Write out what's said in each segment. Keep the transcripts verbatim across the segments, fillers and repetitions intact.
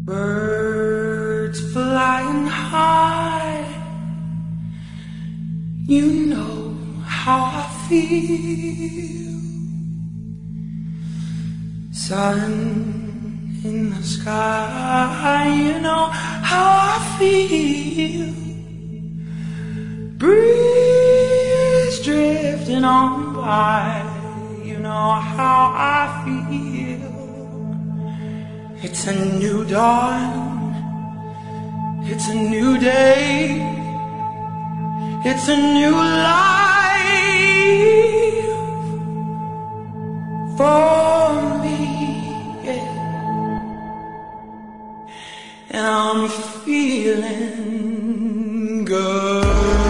Birds flying high, you know how I feel. Sun in the sky, you know how I feel. Breeze drifting on by, you know how I feel. It's a new dawn, it's a new day, it's a new life for me, yeah. And I'm feeling good.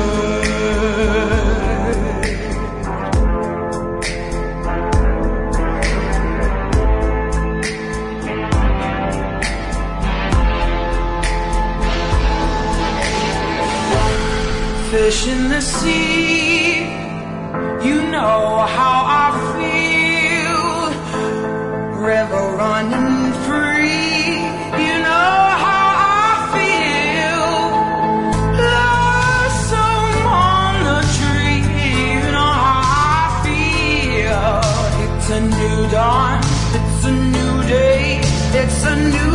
Fish in the sea, you know how I feel. River running free, you know how I feel. Blossom on the tree, you know how I feel. It's a new dawn, it's a new day, it's a new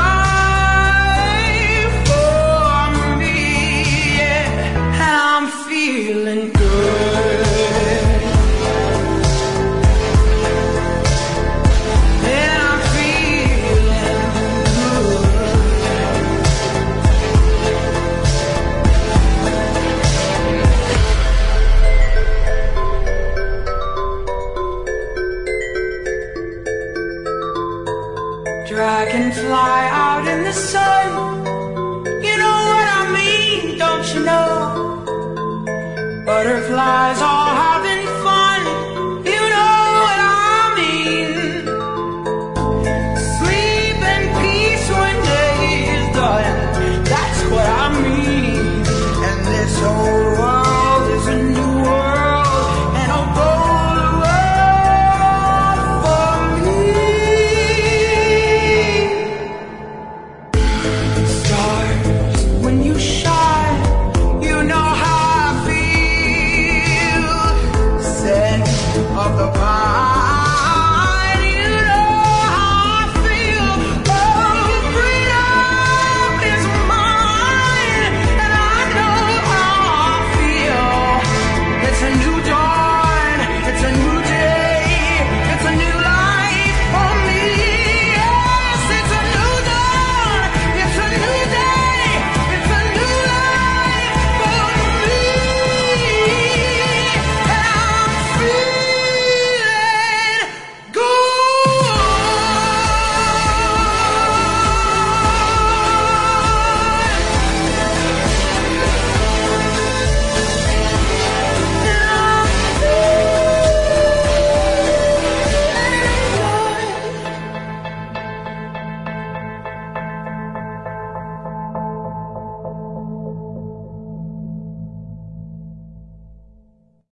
life for me, yeah. I'm feeling good. And I'm feeling good. Dragonfly out in the sun, you know what I mean, don't you know? Butterflies all